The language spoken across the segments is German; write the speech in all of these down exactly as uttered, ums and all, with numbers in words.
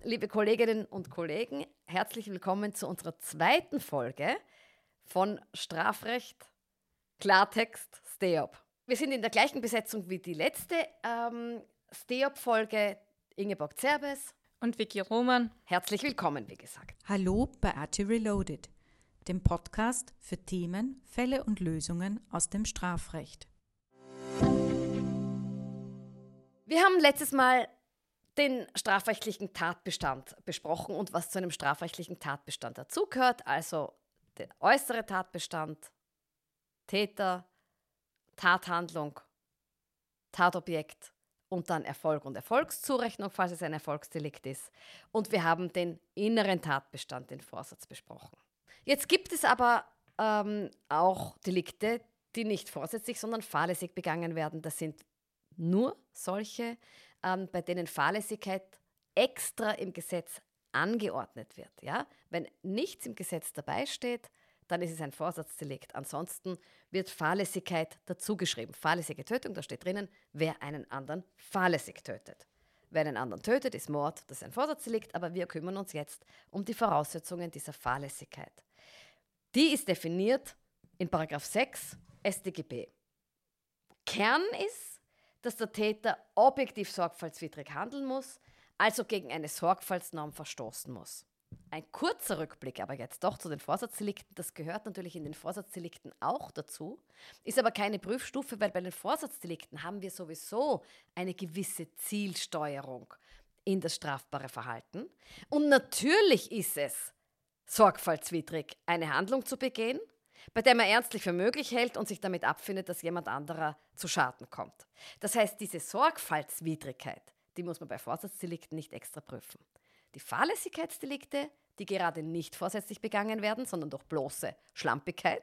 liebe Kolleginnen und Kollegen, herzlich willkommen zu unserer zweiten Folge von Strafrecht, Klartext, StEOP. Wir sind in der gleichen Besetzung wie die letzte ähm, StEOP-Folge. Ingeborg Zerbes und Vicky Roman. Herzlich willkommen, wie gesagt. Hallo bei A T Reloaded, dem Podcast für Themen, Fälle und Lösungen aus dem Strafrecht. Wir haben letztes Mal den strafrechtlichen Tatbestand besprochen und was zu einem strafrechtlichen Tatbestand dazugehört, also der äußere Tatbestand, Täter, Tathandlung, Tatobjekt und dann Erfolg und Erfolgszurechnung, falls es ein Erfolgsdelikt ist. Und wir haben den inneren Tatbestand, den Vorsatz, besprochen. Jetzt gibt es aber ähm, auch Delikte, die nicht vorsätzlich, sondern fahrlässig begangen werden. Das sind nur solche, ähm, bei denen Fahrlässigkeit extra im Gesetz angeordnet wird. Ja? Wenn nichts im Gesetz dabei steht, dann ist es ein Vorsatzdelikt. Ansonsten wird Fahrlässigkeit dazugeschrieben. Fahrlässige Tötung, da steht drinnen, wer einen anderen fahrlässig tötet. Wer einen anderen tötet, ist Mord, das ist ein Vorsatzdelikt, aber wir kümmern uns jetzt um die Voraussetzungen dieser Fahrlässigkeit. Die ist definiert in Paragraph sechs S t G B. Kern ist, dass der Täter objektiv sorgfaltswidrig handeln muss, also gegen eine Sorgfaltsnorm verstoßen muss. Ein kurzer Rückblick aber jetzt doch zu den Vorsatzdelikten, das gehört natürlich in den Vorsatzdelikten auch dazu, ist aber keine Prüfstufe, weil bei den Vorsatzdelikten haben wir sowieso eine gewisse Zielsteuerung in das strafbare Verhalten. Und natürlich ist es sorgfaltswidrig, eine Handlung zu begehen, bei der man ernstlich für möglich hält und sich damit abfindet, dass jemand anderer zu Schaden kommt. Das heißt, diese Sorgfaltswidrigkeit, die muss man bei Vorsatzdelikten nicht extra prüfen. Die Fahrlässigkeitsdelikte, die gerade nicht vorsätzlich begangen werden, sondern durch bloße Schlampigkeit,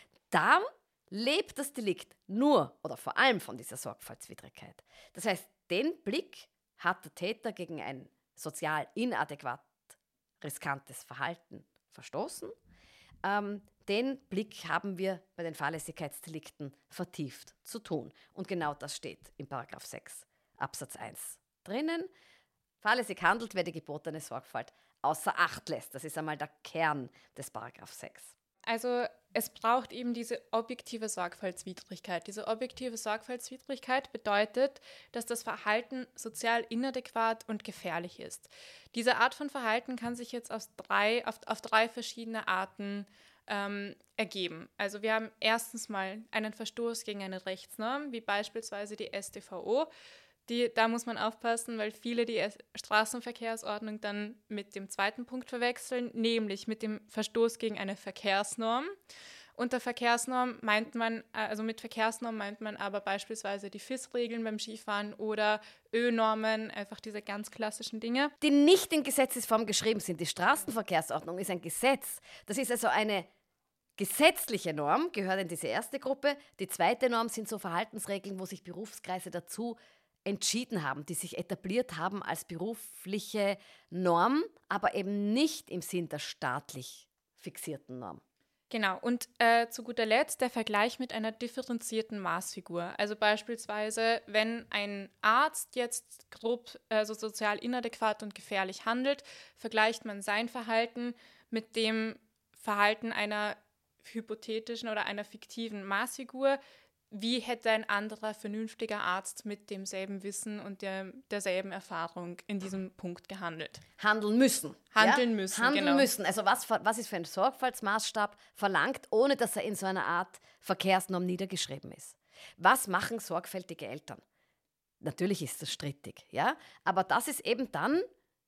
da lebt das Delikt nur oder vor allem von dieser Sorgfaltswidrigkeit. Das heißt, den Blick hat der Täter gegen ein sozial inadäquat riskantes Verhalten verstoßen. Ähm, den Blick haben wir bei den Fahrlässigkeitsdelikten vertieft zu tun. Und genau das steht in Paragraph sechs Absatz eins drinnen. Fahrlässig handelt, wer die gebotene Sorgfalt außer Acht lässt. Das ist einmal der Kern des Paragraph sechs. Also es braucht eben diese objektive Sorgfaltswidrigkeit. Diese objektive Sorgfaltswidrigkeit bedeutet, dass das Verhalten sozial inadäquat und gefährlich ist. Diese Art von Verhalten kann sich jetzt aus drei, auf, auf drei verschiedene Arten ähm, ergeben. Also wir haben erstens mal einen Verstoß gegen eine Rechtsnorm, wie beispielsweise die S t V O. Die, da muss man aufpassen, weil viele die Straßenverkehrsordnung dann mit dem zweiten Punkt verwechseln, nämlich mit dem Verstoß gegen eine Verkehrsnorm. Unter Verkehrsnorm meint man, also mit Verkehrsnorm meint man aber beispielsweise die F I S-Regeln beim Skifahren oder Ö-Normen, einfach diese ganz klassischen Dinge. Die nicht in Gesetzesform geschrieben sind. Die Straßenverkehrsordnung ist ein Gesetz. Das ist also eine gesetzliche Norm, gehört in diese erste Gruppe. Die zweite Norm sind so Verhaltensregeln, wo sich Berufskreise dazu entschieden haben, die sich etabliert haben als berufliche Norm, aber eben nicht im Sinn der staatlich fixierten Norm. Genau, und äh, zu guter Letzt der Vergleich mit einer differenzierten Maßfigur. Also beispielsweise, wenn ein Arzt jetzt grob, also sozial inadäquat und gefährlich handelt, vergleicht man sein Verhalten mit dem Verhalten einer hypothetischen oder einer fiktiven Maßfigur. Wie hätte ein anderer vernünftiger Arzt mit demselben Wissen und der, derselben Erfahrung in diesem Punkt gehandelt? Handeln müssen. Handeln ja? müssen, Handeln genau. müssen. Also was, was ist für ein Sorgfaltsmaßstab verlangt, ohne dass er in so einer Art Verkehrsnorm niedergeschrieben ist? Was machen sorgfältige Eltern? Natürlich ist das strittig, ja, aber das ist eben dann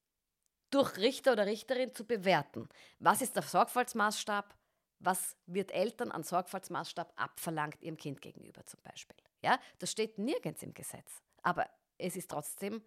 durch Richter oder Richterin zu bewerten. Was ist der Sorgfaltsmaßstab? Was wird Eltern an Sorgfaltsmaßstab abverlangt ihrem Kind gegenüber zum Beispiel? Ja, das steht nirgends im Gesetz. Aber es ist trotzdem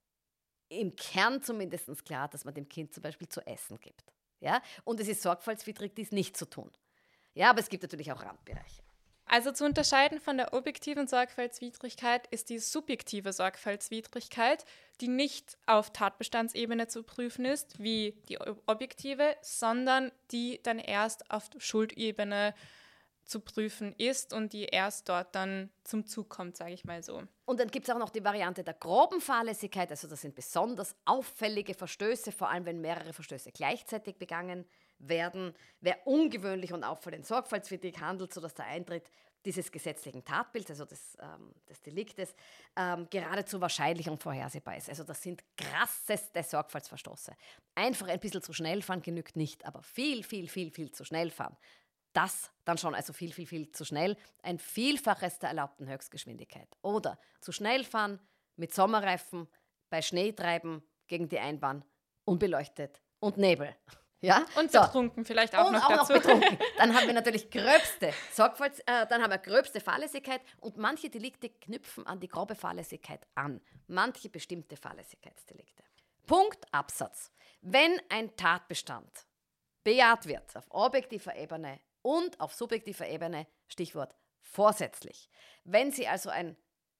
im Kern zumindest klar, dass man dem Kind zum Beispiel zu essen gibt. Ja? Und es ist sorgfaltswidrig, dies nicht zu tun. Ja, aber es gibt natürlich auch Randbereiche. Also zu unterscheiden von der objektiven Sorgfaltswidrigkeit ist die subjektive Sorgfaltswidrigkeit, die nicht auf Tatbestandsebene zu prüfen ist, wie die objektive, sondern die dann erst auf Schuldebene zu prüfen ist und die erst dort dann zum Zug kommt, sage ich mal so. Und dann gibt es auch noch die Variante der groben Fahrlässigkeit, also das sind besonders auffällige Verstöße, vor allem wenn mehrere Verstöße gleichzeitig begangen werden. Wer ungewöhnlich und auffallend sorgfaltswidrig handelt, sodass der Eintritt dieses gesetzlichen Tatbilds, also des, ähm, des Deliktes, ähm, geradezu wahrscheinlich und vorhersehbar ist. Also das sind krasseste Sorgfaltsverstoße. Einfach ein bisschen zu schnell fahren genügt nicht, aber viel, viel, viel, viel zu schnell fahren. Das dann schon, also viel, viel, viel zu schnell, ein Vielfaches der erlaubten Höchstgeschwindigkeit. Oder zu schnell fahren mit Sommerreifen, bei Schneetreiben gegen die Einbahn, unbeleuchtet und Nebel. Ja? Und so. betrunken vielleicht auch und noch auch dazu. Noch betrunken. Dann haben wir natürlich gröbste Sorgfalts, äh, dann haben wir gröbste Fahrlässigkeit und manche Delikte knüpfen an die grobe Fahrlässigkeit an. Manche bestimmte Fahrlässigkeitsdelikte. Punkt, Absatz. Wenn ein Tatbestand bejaht wird auf objektiver Ebene und auf subjektiver Ebene, Stichwort vorsätzlich. Wenn Sie also ein,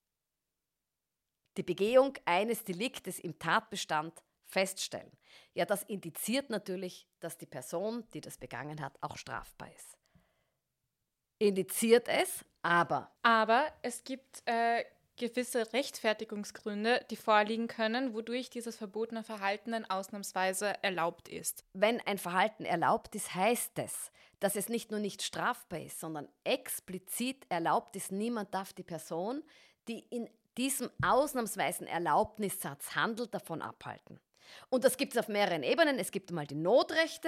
die Begehung eines Deliktes im Tatbestand feststellen, ja, das indiziert natürlich, dass die Person, die das begangen hat, auch strafbar ist. Indiziert es, aber... Aber es gibt äh, gewisse Rechtfertigungsgründe, die vorliegen können, wodurch dieses verbotene Verhalten dann ausnahmsweise erlaubt ist. Wenn ein Verhalten erlaubt ist, heißt es, dass es nicht nur nicht strafbar ist, sondern explizit erlaubt ist. Niemand darf die Person, die in diesem ausnahmsweisen Erlaubnissatz handelt, davon abhalten. Und das gibt es auf mehreren Ebenen. Es gibt einmal die Notrechte.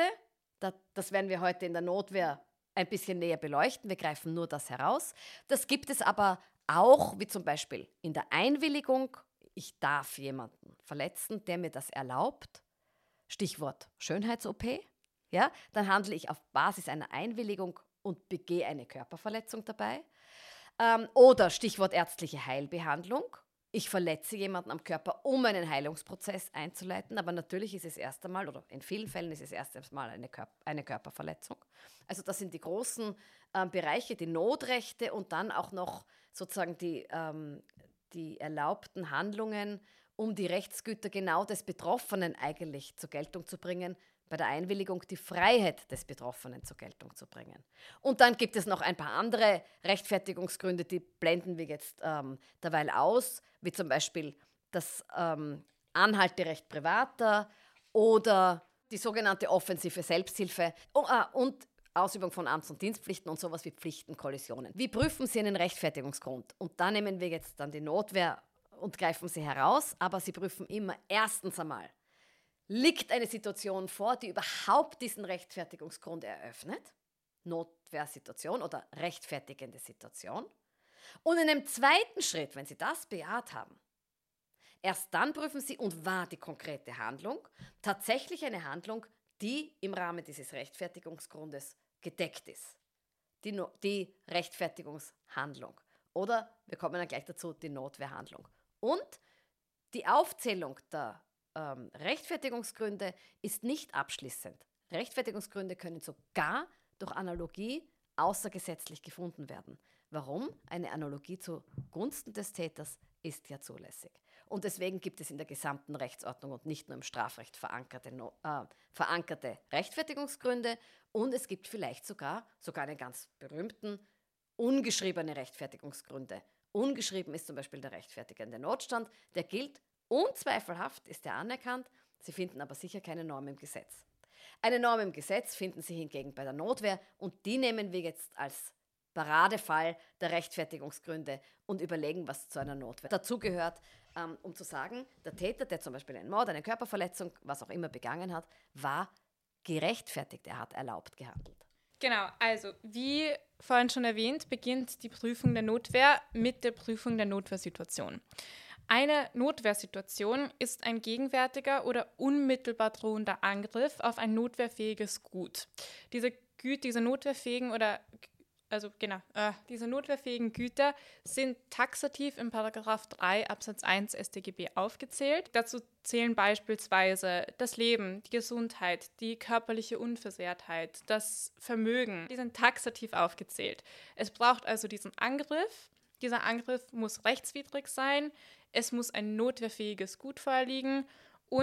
Das werden wir heute in der Notwehr ein bisschen näher beleuchten. Wir greifen nur das heraus. Das gibt es aber auch, wie zum Beispiel in der Einwilligung. Ich darf jemanden verletzen, der mir das erlaubt. Stichwort Schönheits-O P. Ja, dann handle ich auf Basis einer Einwilligung und begehe eine Körperverletzung dabei. Ähm, oder Stichwort ärztliche Heilbehandlung. Ich verletze jemanden am Körper, um einen Heilungsprozess einzuleiten, aber natürlich ist es erst einmal, oder in vielen Fällen ist es erst einmal eine, Körper, eine Körperverletzung. Also das sind die großen äh, Bereiche, die Notrechte und dann auch noch sozusagen die, ähm, die erlaubten Handlungen, um die Rechtsgüter genau des Betroffenen eigentlich zur Geltung zu bringen, bei der Einwilligung die Freiheit des Betroffenen zur Geltung zu bringen. Und dann gibt es noch ein paar andere Rechtfertigungsgründe, die blenden wir jetzt ähm, derweil aus, wie zum Beispiel das ähm, Anhalterecht Privater oder die sogenannte offensive Selbsthilfe und, äh, und Ausübung von Amts- und Dienstpflichten und sowas wie Pflichtenkollisionen. Wie prüfen Sie einen Rechtfertigungsgrund? Und da nehmen wir jetzt dann die Notwehr und greifen sie heraus, aber Sie prüfen immer erstens einmal, liegt eine Situation vor, die überhaupt diesen Rechtfertigungsgrund eröffnet? Notwehrsituation oder rechtfertigende Situation. Und in einem zweiten Schritt, wenn Sie das bejaht haben, erst dann prüfen Sie, und war die konkrete Handlung tatsächlich eine Handlung, die im Rahmen dieses Rechtfertigungsgrundes gedeckt ist. Die, no- die Rechtfertigungshandlung. Oder, wir kommen dann gleich dazu, die Notwehrhandlung. Und die Aufzählung der ähm, Rechtfertigungsgründe ist nicht abschließend. Rechtfertigungsgründe können sogar durch Analogie außergesetzlich gefunden werden. Warum? Eine Analogie zugunsten des Täters ist ja zulässig. Und deswegen gibt es in der gesamten Rechtsordnung und nicht nur im Strafrecht verankerte, äh, verankerte Rechtfertigungsgründe. Und es gibt vielleicht sogar, sogar einen ganz berühmten, ungeschriebene Rechtfertigungsgründe. Ungeschrieben ist zum Beispiel der rechtfertigende Notstand. Der gilt unzweifelhaft, ist er anerkannt. Sie finden aber sicher keine Norm im Gesetz. Eine Norm im Gesetz finden Sie hingegen bei der Notwehr und die nehmen wir jetzt als Paradefall der Rechtfertigungsgründe und überlegen, was zu einer Notwehr dazugehört, ähm, um zu sagen, der Täter, der zum Beispiel einen Mord, eine Körperverletzung, was auch immer begangen hat, war gerechtfertigt, er hat erlaubt gehandelt. Genau, also wie vorhin schon erwähnt, beginnt die Prüfung der Notwehr mit der Prüfung der Notwehrsituation. Eine Notwehrsituation ist ein gegenwärtiger oder unmittelbar drohender Angriff auf ein notwehrfähiges Gut. Diese, Gü- diese notwehrfähigen oder Also genau, äh, diese notwehrfähigen Güter sind taxativ in Paragraph drei Absatz eins S t G B aufgezählt. Dazu zählen beispielsweise das Leben, die Gesundheit, die körperliche Unversehrtheit, das Vermögen. Die sind taxativ aufgezählt. Es braucht also diesen Angriff. Dieser Angriff muss rechtswidrig sein. Es muss ein notwehrfähiges Gut vorliegen und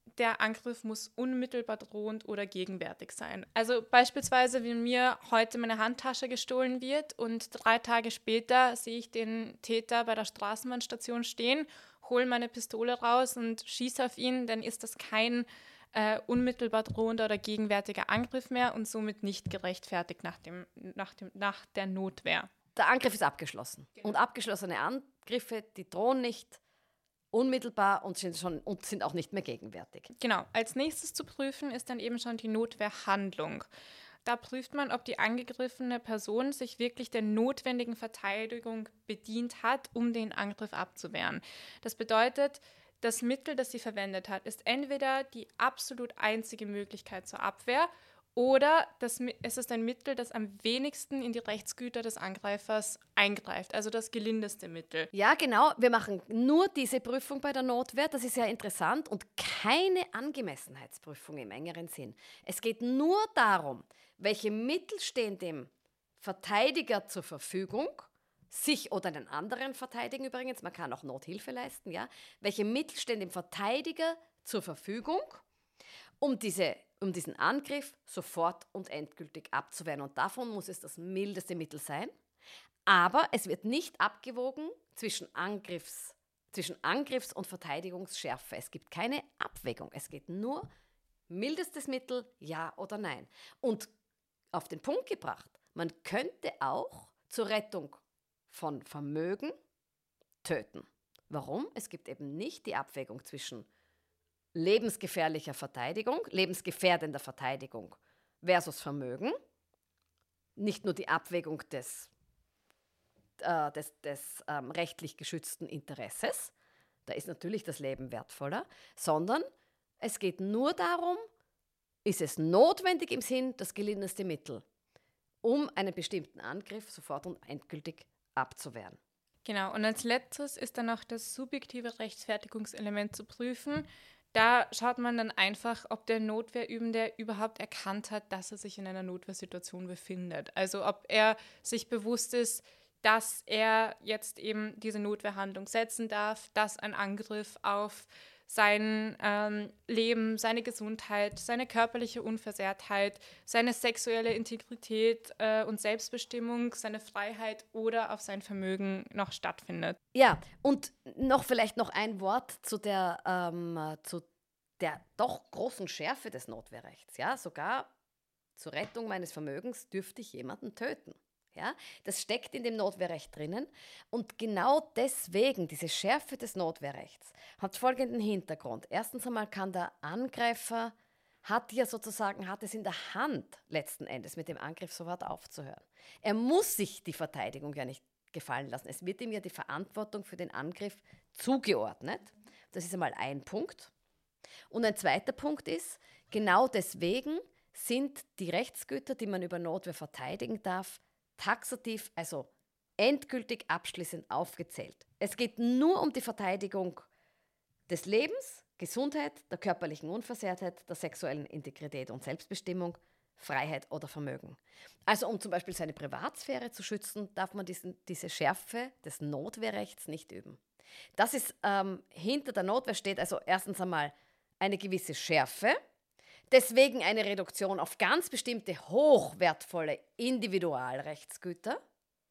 der Angriff muss unmittelbar drohend oder gegenwärtig sein. Also beispielsweise, wenn mir heute meine Handtasche gestohlen wird und drei Tage später sehe ich den Täter bei der Straßenbahnstation stehen, hole meine Pistole raus und schieße auf ihn, dann ist das kein äh, unmittelbar drohender oder gegenwärtiger Angriff mehr und somit nicht gerechtfertigt nach, dem, nach, dem, nach der Notwehr. Der Angriff ist abgeschlossen. Genau. Und abgeschlossene Angriffe, die drohen nicht unmittelbar und sind, schon, und sind auch nicht mehr gegenwärtig. Genau. Als nächstes zu prüfen ist dann eben schon die Notwehrhandlung. Da prüft man, ob die angegriffene Person sich wirklich der notwendigen Verteidigung bedient hat, um den Angriff abzuwehren. Das bedeutet, das Mittel, das sie verwendet hat, ist entweder die absolut einzige Möglichkeit zur Abwehr oder das, es ist ein Mittel, das am wenigsten in die Rechtsgüter des Angreifers eingreift, also das gelindeste Mittel. Ja, genau. Wir machen nur diese Prüfung bei der Notwehr. Das ist ja interessant und keine Angemessenheitsprüfung im engeren Sinn. Es geht nur darum, welche Mittel stehen dem Verteidiger zur Verfügung, sich oder einen anderen verteidigen übrigens, man kann auch Nothilfe leisten, ja. Welche Mittel stehen dem Verteidiger zur Verfügung, um diese um diesen Angriff sofort und endgültig abzuwehren. Und davon muss es das mildeste Mittel sein. Aber es wird nicht abgewogen zwischen, Angriffs, zwischen Angriffs- und Verteidigungsschärfe. Es gibt keine Abwägung. Es geht nur mildestes Mittel, ja oder nein. Und auf den Punkt gebracht, man könnte auch zur Rettung von Vermögen töten. Warum? Es gibt eben nicht die Abwägung zwischen lebensgefährlicher Verteidigung, lebensgefährdender Verteidigung versus Vermögen. Nicht nur die Abwägung des, äh, des, des ähm, rechtlich geschützten Interesses, da ist natürlich das Leben wertvoller, sondern es geht nur darum, ist es notwendig im Sinn das gelindendste Mittel, um einen bestimmten Angriff sofort und endgültig abzuwehren. Genau, und als letztes ist dann noch das subjektive Rechtfertigungselement zu prüfen. Da schaut man dann einfach, ob der Notwehrübende überhaupt erkannt hat, dass er sich in einer Notwehrsituation befindet. Also ob er sich bewusst ist, dass er jetzt eben diese Notwehrhandlung setzen darf, dass ein Angriff auf sein ähm, Leben, seine Gesundheit, seine körperliche Unversehrtheit, seine sexuelle Integrität äh, und Selbstbestimmung, seine Freiheit oder auf sein Vermögen noch stattfindet. Ja, und noch vielleicht noch ein Wort zu der, ähm, zu der doch großen Schärfe des Notwehrrechts. Ja, sogar zur Rettung meines Vermögens dürfte ich jemanden töten. Ja, das steckt in dem Notwehrrecht drinnen und genau deswegen, diese Schärfe des Notwehrrechts, hat folgenden Hintergrund. Erstens einmal kann der Angreifer, hat ja sozusagen, hat es in der Hand letzten Endes mit dem Angriff sofort aufzuhören. Er muss sich die Verteidigung ja nicht gefallen lassen. Es wird ihm ja die Verantwortung für den Angriff zugeordnet. Das ist einmal ein Punkt. Und ein zweiter Punkt ist, genau deswegen sind die Rechtsgüter, die man über Notwehr verteidigen darf, taxativ, also endgültig abschließend aufgezählt. Es geht nur um die Verteidigung des Lebens, Gesundheit, der körperlichen Unversehrtheit, der sexuellen Integrität und Selbstbestimmung, Freiheit oder Vermögen. Also um zum Beispiel seine Privatsphäre zu schützen, darf man diesen, diese Schärfe des Notwehrrechts nicht üben. Das ist, ähm, hinter der Notwehr steht also erstens einmal eine gewisse Schärfe, deswegen eine Reduktion auf ganz bestimmte hochwertvolle Individualrechtsgüter.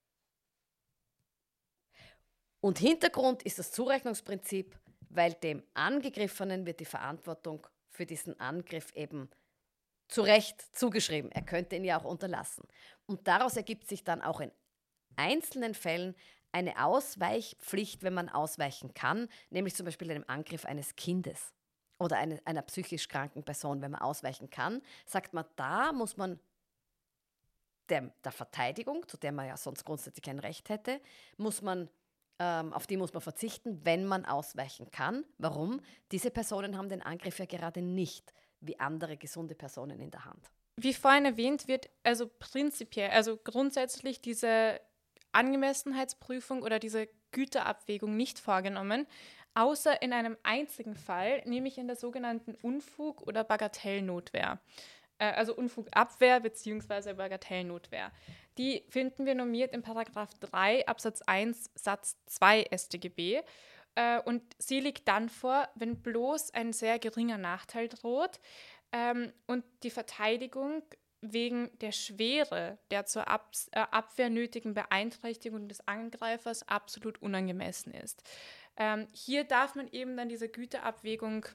Und Hintergrund ist das Zurechnungsprinzip, weil dem Angegriffenen wird die Verantwortung für diesen Angriff eben zu Recht zugeschrieben. Er könnte ihn ja auch unterlassen. Und daraus ergibt sich dann auch in einzelnen Fällen eine Ausweichpflicht, wenn man ausweichen kann, nämlich zum Beispiel einem Angriff eines Kindes oder eine, einer psychisch kranken Person, wenn man ausweichen kann, sagt man, da muss man der, der Verteidigung, zu der man ja sonst grundsätzlich kein Recht hätte, muss man, ähm, auf die muss man verzichten, wenn man ausweichen kann. Warum? Diese Personen haben den Angriff ja gerade nicht wie andere gesunde Personen in der Hand. Wie vorhin erwähnt, wird also prinzipiell, also grundsätzlich diese Angemessenheitsprüfung oder diese Güterabwägung nicht vorgenommen, außer in einem einzigen Fall, nämlich in der sogenannten Unfug- oder Bagatellnotwehr. Äh, also Unfugabwehr bzw. Bagatellnotwehr. Die finden wir normiert in Paragraph drei Absatz eins Satz zwei S tGB. äh, und sie liegt dann vor, wenn bloß ein sehr geringer Nachteil droht ähm, und die Verteidigung wegen der Schwere der zur Ab- äh, Abwehr nötigen Beeinträchtigung des Angreifers absolut unangemessen ist. Ähm, hier darf man eben dann diese Güterabwägung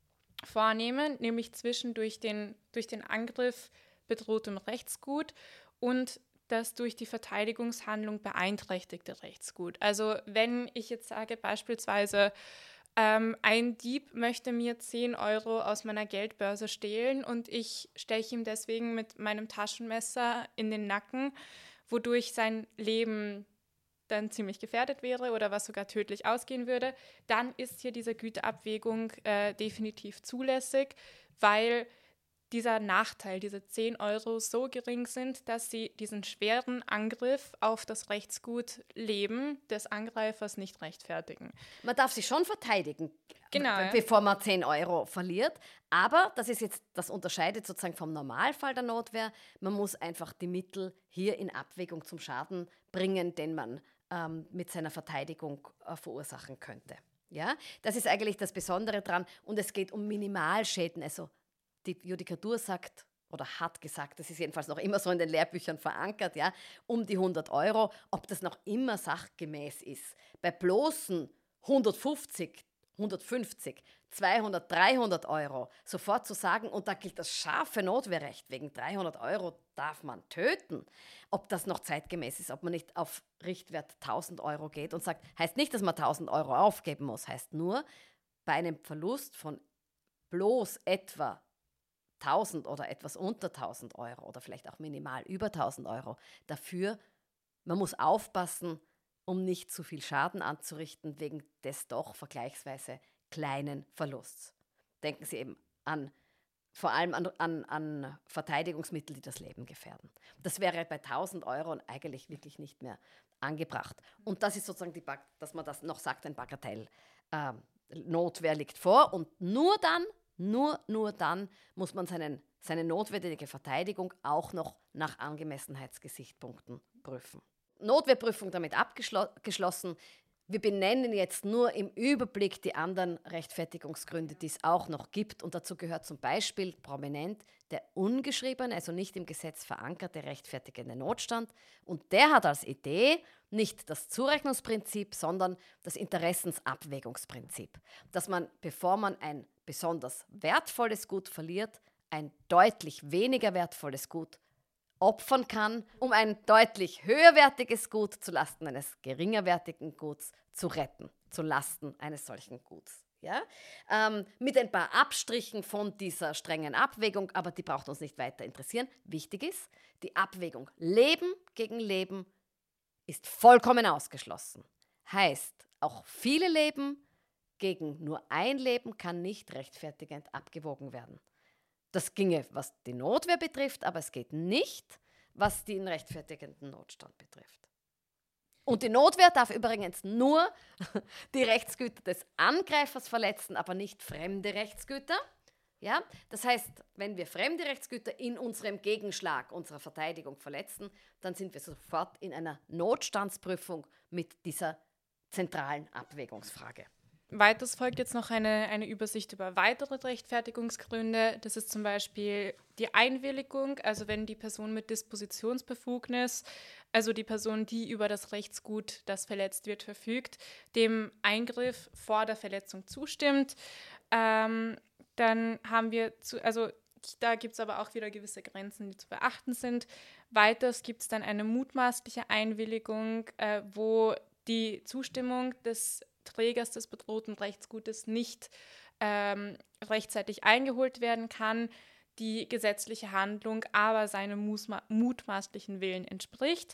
vornehmen, nämlich zwischen durch den, durch den Angriff bedrohtem Rechtsgut und das durch die Verteidigungshandlung beeinträchtigte Rechtsgut. Also wenn ich jetzt sage beispielsweise, ähm, ein Dieb möchte mir zehn Euro aus meiner Geldbörse stehlen und ich steche ihm deswegen mit meinem Taschenmesser in den Nacken, wodurch sein Leben dann ziemlich gefährdet wäre oder was sogar tödlich ausgehen würde, dann ist hier diese Güterabwägung äh, definitiv zulässig, weil dieser Nachteil, diese zehn Euro so gering sind, dass sie diesen schweren Angriff auf das Rechtsgut Leben des Angreifers nicht rechtfertigen. Man darf sich schon verteidigen, Genau, b- ja. bevor man zehn Euro verliert. Aber das ist jetzt, das unterscheidet sozusagen vom Normalfall der Notwehr. Man muss einfach die Mittel hier in Abwägung zum Schaden bringen, den man ähm, mit seiner Verteidigung äh, verursachen könnte. Ja? Das ist eigentlich das Besondere dran. Und es geht um Minimalschäden. Also die Judikatur sagt oder hat gesagt, das ist jedenfalls noch immer so in den Lehrbüchern verankert, ja, um die hundert Euro, ob das noch immer sachgemäß ist. Bei bloßen hundertfünfzig, hundertfünfzig, zweihundert, dreihundert Euro sofort zu sagen, und da gilt das scharfe Notwehrrecht, wegen dreihundert Euro darf man töten, ob das noch zeitgemäß ist, ob man nicht auf Richtwert tausend Euro geht und sagt, heißt nicht, dass man tausend Euro aufgeben muss, heißt nur, bei einem Verlust von bloß etwa tausend oder etwas unter tausend Euro oder vielleicht auch minimal über tausend Euro. Dafür, man muss aufpassen, um nicht zu viel Schaden anzurichten, wegen des doch vergleichsweise kleinen Verlusts. Denken Sie eben an, vor allem an, an, an Verteidigungsmittel, die das Leben gefährden. Das wäre bei tausend Euro eigentlich wirklich nicht mehr angebracht. Und das ist sozusagen, die, dass man das noch sagt, ein Bagatell. Äh, Notwehr liegt vor und nur dann, Nur, nur dann muss man seinen, seine notwendige Verteidigung auch noch nach Angemessenheitsgesichtspunkten prüfen. Notwehrprüfung damit abgeschlossen. Wir benennen jetzt nur im Überblick die anderen Rechtfertigungsgründe, die es auch noch gibt. Und dazu gehört zum Beispiel prominent der ungeschriebene, also nicht im Gesetz verankerte rechtfertigende Notstand. Und der hat als Idee nicht das Zurechnungsprinzip, sondern das Interessensabwägungsprinzip. Dass man, bevor man ein besonders wertvolles Gut verliert, ein deutlich weniger wertvolles Gut opfern kann, um ein deutlich höherwertiges Gut zulasten eines geringerwertigen Guts zu retten, zulasten eines solchen Guts. Ja? Ähm, mit ein paar Abstrichen von dieser strengen Abwägung, aber die braucht uns nicht weiter interessieren. Wichtig ist, die Abwägung Leben gegen Leben ist vollkommen ausgeschlossen. Heißt, auch viele Leben gegen nur ein Leben kann nicht rechtfertigend abgewogen werden. Das ginge, was die Notwehr betrifft, aber es geht nicht, was den rechtfertigenden Notstand betrifft. Und die Notwehr darf übrigens nur die Rechtsgüter des Angreifers verletzen, aber nicht fremde Rechtsgüter. Ja? Das heißt, wenn wir fremde Rechtsgüter in unserem Gegenschlag, unserer Verteidigung verletzen, dann sind wir sofort in einer Notstandsprüfung mit dieser zentralen Abwägungsfrage. Weiters folgt jetzt noch eine, eine Übersicht über weitere Rechtfertigungsgründe. Das ist zum Beispiel die Einwilligung, also wenn die Person mit Dispositionsbefugnis, also die Person, die über das Rechtsgut, das verletzt wird, verfügt, dem Eingriff vor der Verletzung zustimmt. Ähm, dann haben wir, zu, also da gibt es aber auch wieder gewisse Grenzen, die zu beachten sind. Weiters gibt es dann eine mutmaßliche Einwilligung, äh, wo die Zustimmung des Trägers des bedrohten Rechtsgutes nicht ähm, rechtzeitig eingeholt werden kann, die gesetzliche Handlung aber seinem musma- mutmaßlichen Willen entspricht.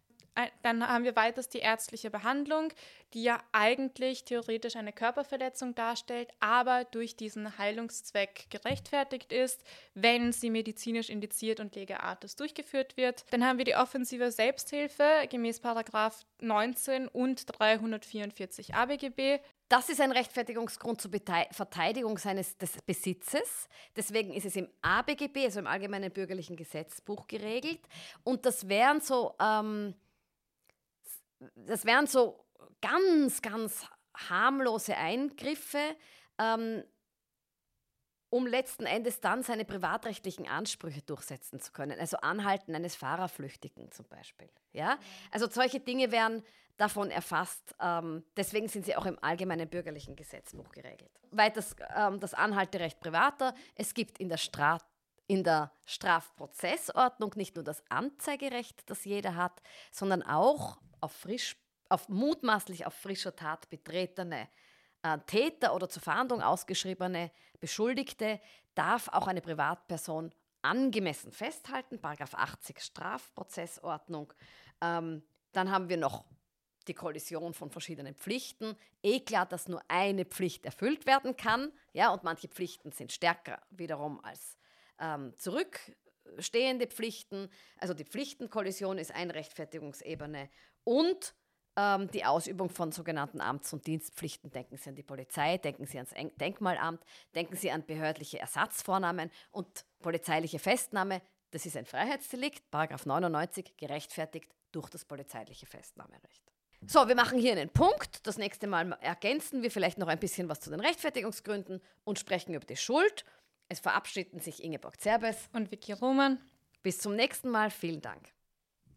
Dann haben wir weiters die ärztliche Behandlung, die ja eigentlich theoretisch eine Körperverletzung darstellt, aber durch diesen Heilungszweck gerechtfertigt ist, wenn sie medizinisch indiziert und lege artis durchgeführt wird. Dann haben wir die offensive Selbsthilfe gemäß Paragraph neunzehn und dreihundertvierundvierzig A B G B. Das ist ein Rechtfertigungsgrund zur Bete- Verteidigung seines des Besitzes. Deswegen ist es im A B G B, also im Allgemeinen Bürgerlichen Gesetzbuch, geregelt. Und das wären so, ähm, das wären so ganz, ganz harmlose Eingriffe, ähm, um letzten Endes dann seine privatrechtlichen Ansprüche durchsetzen zu können. Also Anhalten eines Fahrerflüchtigen zum Beispiel. Ja? Also solche Dinge werden davon erfasst. Ähm, deswegen sind sie auch im allgemeinen bürgerlichen Gesetzbuch geregelt. Weiters ähm, das Anhalterecht privater. Es gibt in der, Stra- in der Strafprozessordnung nicht nur das Anzeigerecht, das jeder hat, sondern auch auf, frisch, auf mutmaßlich auf frischer Tat betretene äh, Täter oder zur Fahndung ausgeschriebene Beschuldigte darf auch eine Privatperson angemessen festhalten. Paragraph achtzig Strafprozessordnung. Ähm, dann haben wir noch die Kollision von verschiedenen Pflichten. Eh klar, dass nur eine Pflicht erfüllt werden kann. Ja, und manche Pflichten sind stärker wiederum als ähm, zurückstehende Pflichten. Also die Pflichtenkollision ist eine Rechtfertigungsebene. Und ähm, die Ausübung von sogenannten Amts- und Dienstpflichten. Denken Sie an die Polizei, denken Sie ans En- Denkmalamt, denken Sie an behördliche Ersatzvornahmen und polizeiliche Festnahme. Das ist ein Freiheitsdelikt, Paragraph neunundneunzig, gerechtfertigt durch das polizeiliche Festnahmerecht. So, wir machen hier einen Punkt. Das nächste Mal ergänzen wir vielleicht noch ein bisschen was zu den Rechtfertigungsgründen und sprechen über die Schuld. Es verabschieden sich Ingeborg Zerbes und Vicky Roman. Bis zum nächsten Mal. Vielen Dank.